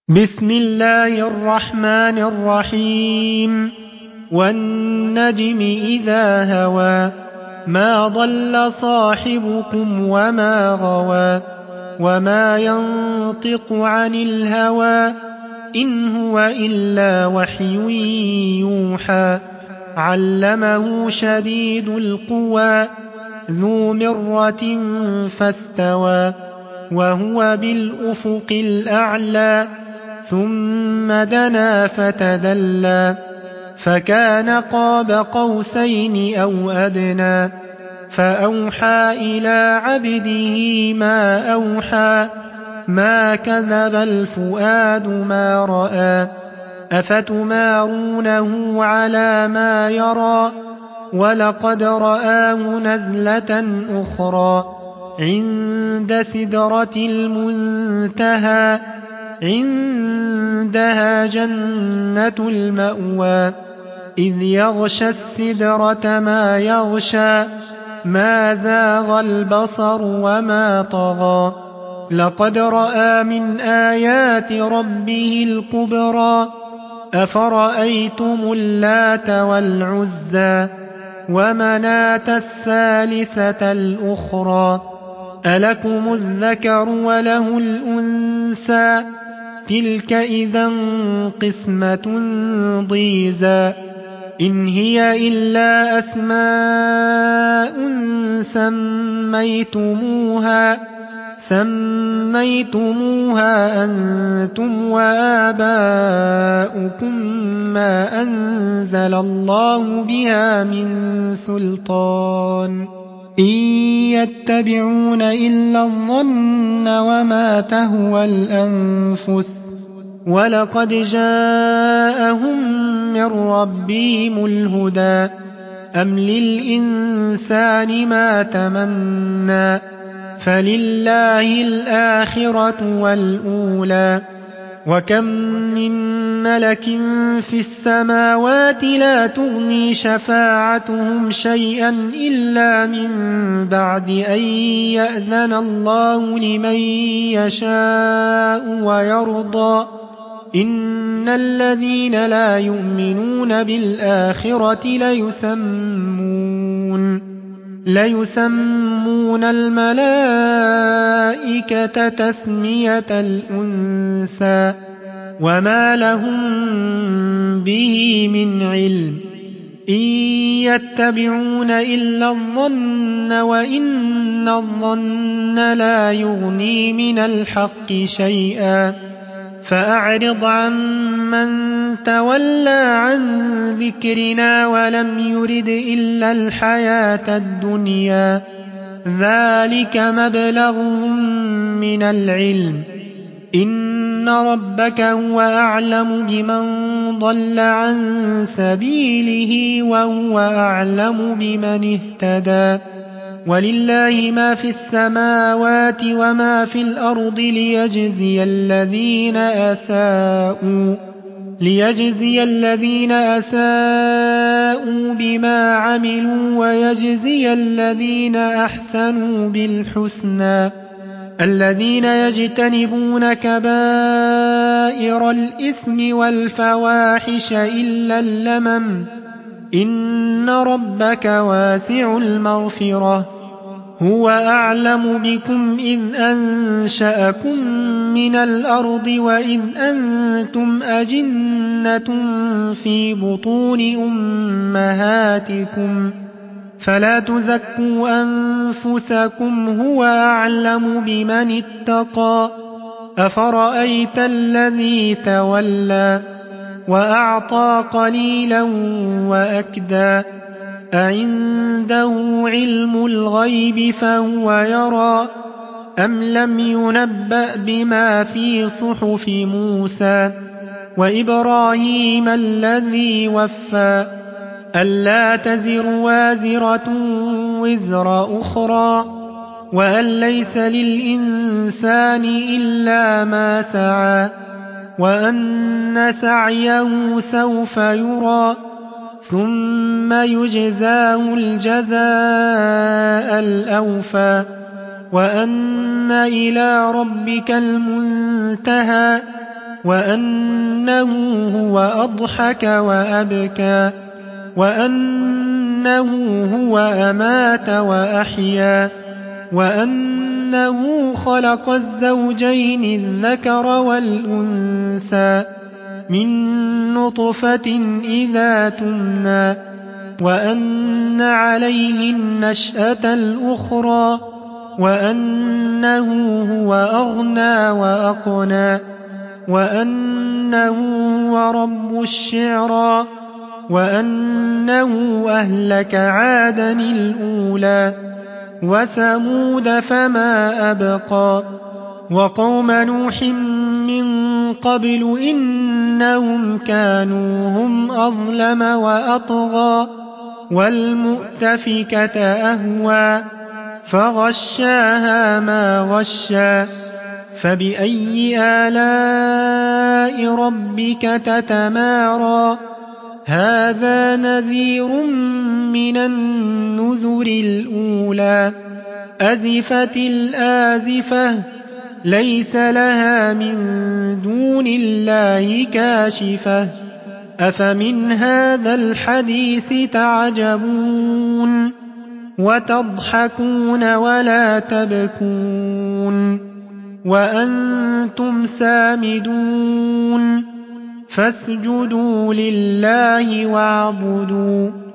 بسم الله الرحمن الرحيم. والنجم إذا هوى ما ضل صاحبكم وما غوى وما ينطق عن الهوى إن هو إلا وحي يوحى علمه شديد القوى ذو مرة فاستوى وهو بالأفق الأعلى ثم دنا فتدلى فكان قاب قوسين أو أدنى فأوحى إلى عبده ما أوحى ما كذب الفؤاد ما رأى أفتمارونه على ما يرى ولقد رآه نزلة أخرى عند سدرة المنتهى عندها جنة المأوى إذ يغشى السدرة ما يغشى ما زاغ البصر وما طغى لقد رأى من آيات ربه الكبرى أفرأيتم اللات والعزى ومناة الثالثة الأخرى ألكم الذكر وله الأنثى تلك إذا قسمة ضيزى إن هي إلا أسماء سميتموها أنتم وآباؤكم ما أنزل الله بها من سلطان إن يتبعون إلا الظن وما تهوى الأنفس ولقد جاءهم من ربهم الهدى أم للإنسان ما تمنى فلله الآخرة والأولى وكم من ملك في السماوات لا تغني شفاعتهم شيئا إلا من بعد أن يأذن الله لمن يشاء ويرضى إن الذين لا يؤمنون بالآخرة ليسمون الملائكة تسمية الأنثى وما لهم به من علم إن يتبعون إلا الظن وإن الظن لا يغني من الحق شيئا فأعرض عن من تولى عن ذكرنا ولم يرد إلا الحياة الدنيا ذلك مبلغهم من العلم إن ربك هو أعلم بمن ضل عن سبيله وهو أعلم بمن اهتدى ولله ما في السماوات وما في الأرض ليجزي الذين أساءوا بما عملوا ويجزي الذين أحسنوا بالحسنى الذين يجتنبون كبائر الإثم والفواحش إلا اللمم إن ربك واسع المغفرة هو أعلم بكم إذ أنشأكم من الأرض وإذ أنتم أجنة في بطون أمهاتكم فلا تزكوا أنفسكم هو أعلم بمن اتقى أفرأيت الذي تولى وأعطى قليلا وأكدى أعنده علم الغيب فهو يرى أم لم ينبأ بما في صحف موسى وإبراهيم الذي وفى ألا تزر وازرة وزر أخرى وأن ليس للإنسان إلا ما سعى وأن سعيه سوف يرى ثم يجزاه الجزاء الأوفى وأن إلى ربك المنتهى وأنه هو أضحك وأبكى وأنه هو أمات وأحيا وأنه خلق الزوجين الذكر والأنثى من نطفة إذا تمنى وأن عليه النشأة الأخرى وأنه هو أغنى وأقنى وأنه هو رب الشعرى وأنه أهلك عادا الأولى وثمود فما أبقى وقوم نوح من قبل إنهم كانوا هم أظلم وأطغى والمؤتفكة أهوى فغشاها ما غشى فبأي آلاء ربك تتمارى هذا نذير من النذر الأولى أزفت الآزفة ليس لها من دون الله كاشفة أفمن هذا الحديث تعجبون وتضحكون ولا تبكون وأنتم سامدون فاسجدوا لله واعبدوا